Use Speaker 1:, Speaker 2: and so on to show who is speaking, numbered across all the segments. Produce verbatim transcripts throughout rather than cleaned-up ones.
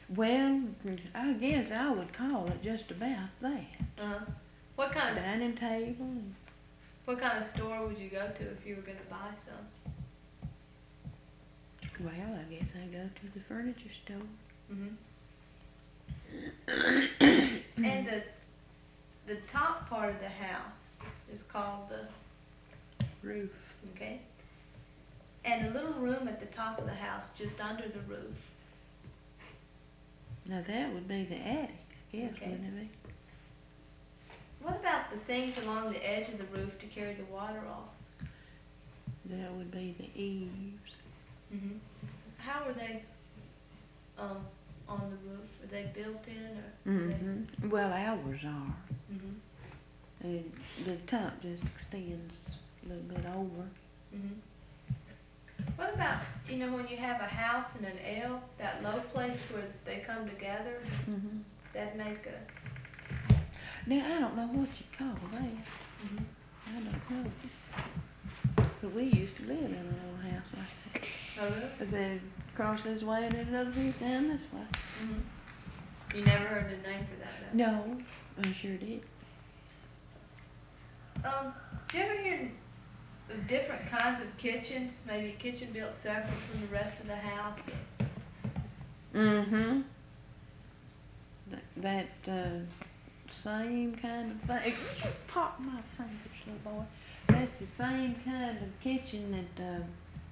Speaker 1: Well, I guess I would call it just about that.
Speaker 2: Uh-huh. What kind of
Speaker 1: Dining table. And
Speaker 2: what kind of store would you go to if you were going to buy some?
Speaker 1: well, I guess I go to the furniture store.
Speaker 2: Mm-hmm. And the the top part of the house is called the
Speaker 1: Roof.
Speaker 2: okay. And a little room at the top of the house, just under the roof.
Speaker 1: Now that would be the attic, I guess,
Speaker 2: Okay.
Speaker 1: wouldn't it be?
Speaker 2: What about the things along the edge of the roof to carry the water off?
Speaker 1: That would be the eaves.
Speaker 2: Mm-hmm. How are they um, on the roof? Are they built in or?
Speaker 1: Mm-hmm. Well, ours are.
Speaker 2: Mm-hmm.
Speaker 1: And the top just extends a little bit over.
Speaker 2: Mm-hmm. What about, you know, when you have a house and an L, that low place where they come together,
Speaker 1: Mm-hmm.
Speaker 2: that make a.
Speaker 1: Now, I don't know what you call that.
Speaker 2: Mm-hmm.
Speaker 1: I don't know. But we used to live in a little house like that.
Speaker 2: Oh, really?
Speaker 1: But then across this way and then another piece down this way.
Speaker 2: Mm-hmm. You never heard the name for that, though?
Speaker 1: No, I sure did.
Speaker 2: Um, do you ever hear of different kinds of kitchens? Maybe a kitchen built separate from the rest of the house? Or...
Speaker 1: Mm-hmm. That, that uh, same kind of thing. You pop my fingers, little boy. That's the same kind of kitchen that uh,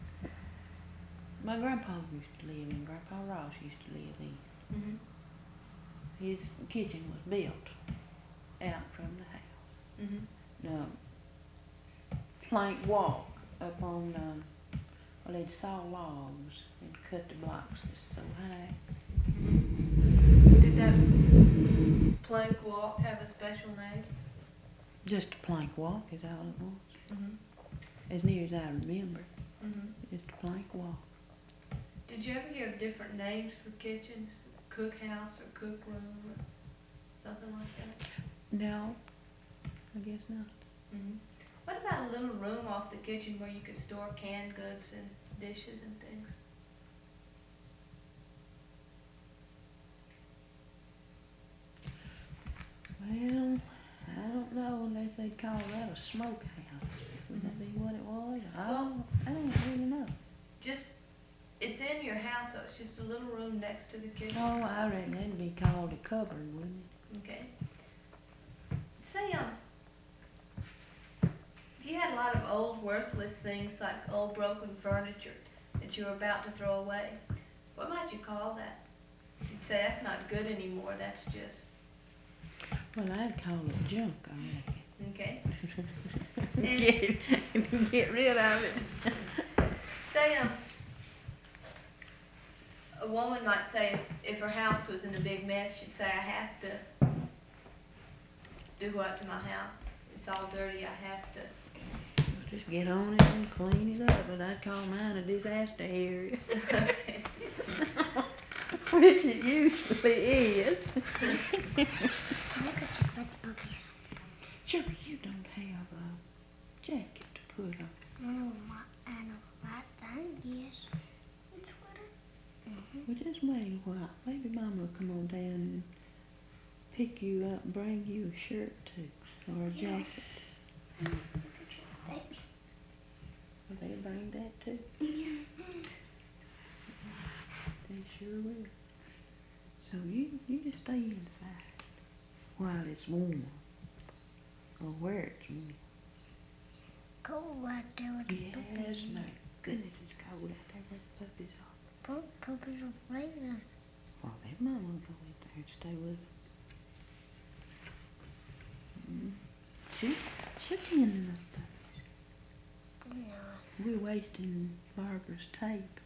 Speaker 1: my grandpa used to live in. Grandpa Ross used to live in.
Speaker 2: Mm-hmm.
Speaker 1: His kitchen was built out from the house.
Speaker 2: Mm-hmm.
Speaker 1: No, plank walk up on, um, well, they'd saw logs and cut the blocks so high.
Speaker 2: Did that plank walk have a special name?
Speaker 1: Just a plank walk is all it was.
Speaker 2: Mm-hmm.
Speaker 1: As near as I remember,
Speaker 2: Mm-hmm.
Speaker 1: just a plank walk.
Speaker 2: Did you ever hear of different names for kitchens? Cookhouse or cook room or something like that?
Speaker 1: No, I guess not.
Speaker 2: Mm-hmm. What about a little room off the kitchen where you could store canned goods and dishes and things?
Speaker 1: Well, I don't know unless they'd call that a smokehouse. Would that be what it was? I don't, I don't really know.
Speaker 2: Just, it's in your house, so it's just a little room next to the kitchen.
Speaker 1: Oh, I reckon that'd be called a cupboard, wouldn't it?
Speaker 2: Okay. Say, um, if you had a lot of old, worthless things like old, broken furniture that you were about to throw away, what might you call that? You'd say that's not good anymore. That's just.
Speaker 1: Well, I'd call it junk, I reckon.
Speaker 2: Okay.
Speaker 1: get, get rid of it.
Speaker 2: Say, um, a woman might say if her house was in a big mess, she'd say, I have to do what to my house? It's all dirty, I have to.
Speaker 1: Just get on it and clean it up, but I'd call mine a disaster area.
Speaker 2: Okay.
Speaker 1: Which it usually is.
Speaker 3: Look at you with the boobies.
Speaker 1: Sugar, you don't have a jacket to put on.
Speaker 3: Oh, my, I know right thing, yes. It's sweater. Mm-hmm.
Speaker 1: Well, just wait a while. Maybe Mama will come on down and pick you up and bring you a shirt too, or a jacket.
Speaker 3: Let me see the picture of the baby.
Speaker 1: Will they bring that too? They sure will. So you, you just stay inside while it's warm, or where it's warm.
Speaker 3: Cold right there with the
Speaker 1: Yes,
Speaker 3: puppies.
Speaker 1: my goodness, it's cold out there where the puppies are.
Speaker 3: Pu- Puppies are freezing.
Speaker 1: Well, their mama will go in there and stay with them. Mm. She, she'll tend to those puppies.
Speaker 3: Yeah.
Speaker 1: We're wasting Barbara's tape.